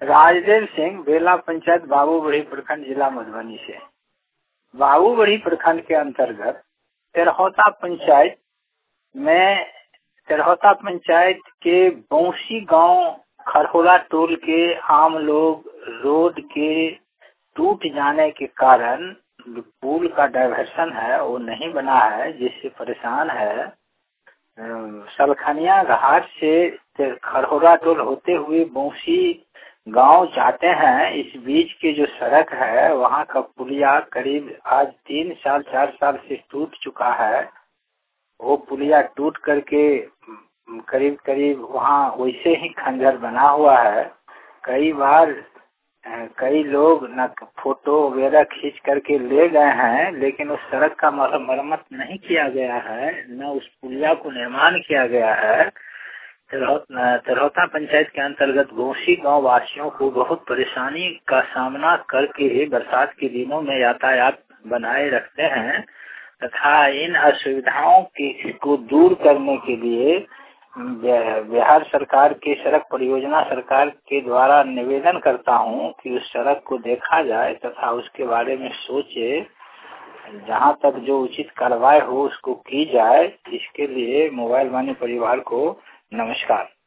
राजदेव सिंह, बेला पंचायत, बाबूबड़ी प्रखंड, जिला मधुबनी से। बाबूबड़ी प्रखंड के अंतर्गत तेरहोता पंचायत में तेरहोता पंचायत के बौसी गांव खरहोला टोल के आम लोग रोड के टूट जाने के कारण पुल का डायवर्सन है वो नहीं बना है, जिससे परेशान है। सलखनिया घाट से खरहोला टोल होते हुए बौसी गांव जाते हैं। इस बीच के जो सड़क है वहां का पुलिया करीब आज 3-4 साल से टूट चुका है। वो पुलिया टूट करके करीब करीब वहाँ वैसे ही खंडर बना हुआ है। कई बार कई लोग न फोटो वगैरह खींच करके ले गए हैं, लेकिन उस सड़क का मरम्मत नहीं किया गया है, न उस पुलिया को निर्माण किया गया है। तेरहोता पंचायत के अंतर्गत घोसी गांव वासियों को बहुत परेशानी का सामना करके बरसात के दिनों में यातायात बनाए रखते हैं तथा इन असुविधाओं को दूर करने के लिए बिहार सरकार के सड़क परियोजना सरकार के द्वारा निवेदन करता हूं कि उस सड़क को देखा जाए तथा उसके बारे में सोचे, जहां तक जो उचित कार्रवाई हो उसको की जाए। इसके लिए मोबाइल वाणी परिवार को नमस्कार।